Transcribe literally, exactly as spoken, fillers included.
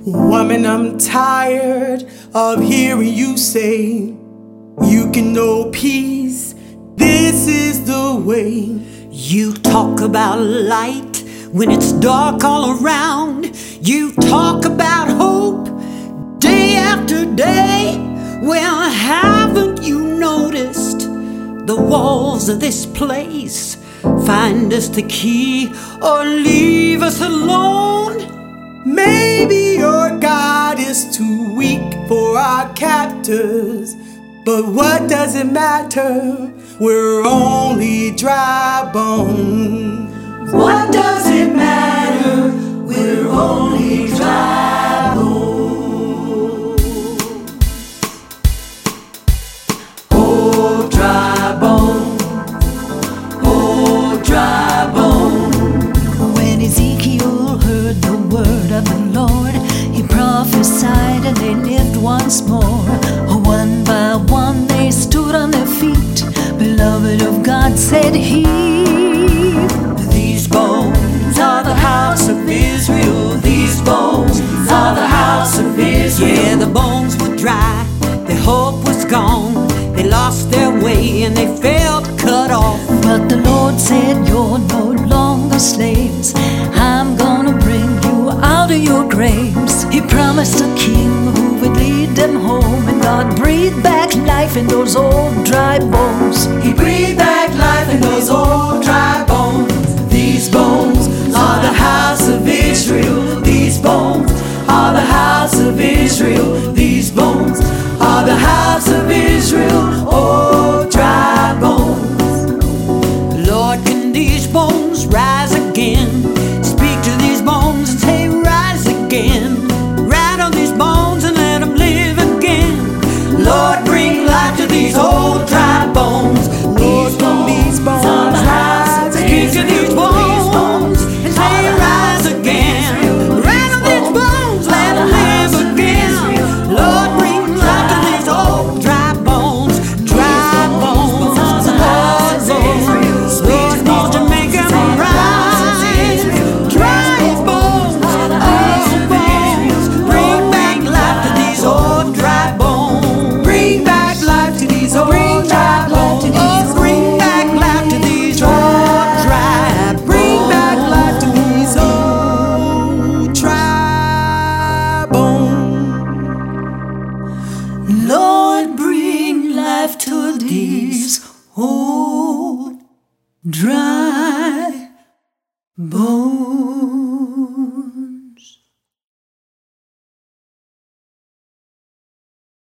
Woman, I'm tired of hearing you say you can know peace, this is the way. You talk about light when it's dark all around. You talk about hope day after day. Well, haven't you noticed the walls of this place find us the key or leave us alone? Maybe your God is too weak for our captors, but what does it matter? We're only dry bones. What does it matter? We're only dry bones. Oh, dry bones. Oh, dry bones. When Ezekiel heard the word of the Lord, he prophesied and they lived once more. One by one they stood on their feet. Beloved of God, said he, these bones are the house of Israel. These bones are the house of Israel. Yeah, the bones were dry, their hope was gone. They lost their way and they felt cut off. But the Lord said, you're no longer slaves. I'm gonna bring you out of your graves. He promised a king who would lead them home, and God breathed back life in those old dry bones. He breathed back life in those old dry bones. These bones are the house of Israel. These bones are the house of Israel. These bones are the house of Israel. Oh, dry bones. Lord, can these bones rise again? Speak to these bones and say, rise again. Rattle these bones and let them live again. Lord, bring life to these old dry bones. These bones, these bones are the house of Israel. Speak to these bones and say, rise again. Rattle these bones, let them live again. Lord, bring life to these old dry bones. Dry bones, dry bones. Lord, need to make them rise. Dry bones, old bones. Bring back life to these old dry bones. Bring back life to these old dry bones. Oh, bring back life to these old dry. Bring back life to these old dry bones. Lord, bring life to these old dry bones.